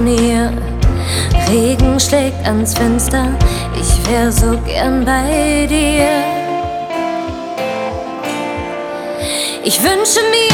mir. Regen schlägt ans Fenster, ich wär so gern bei dir. Ich wünsche mir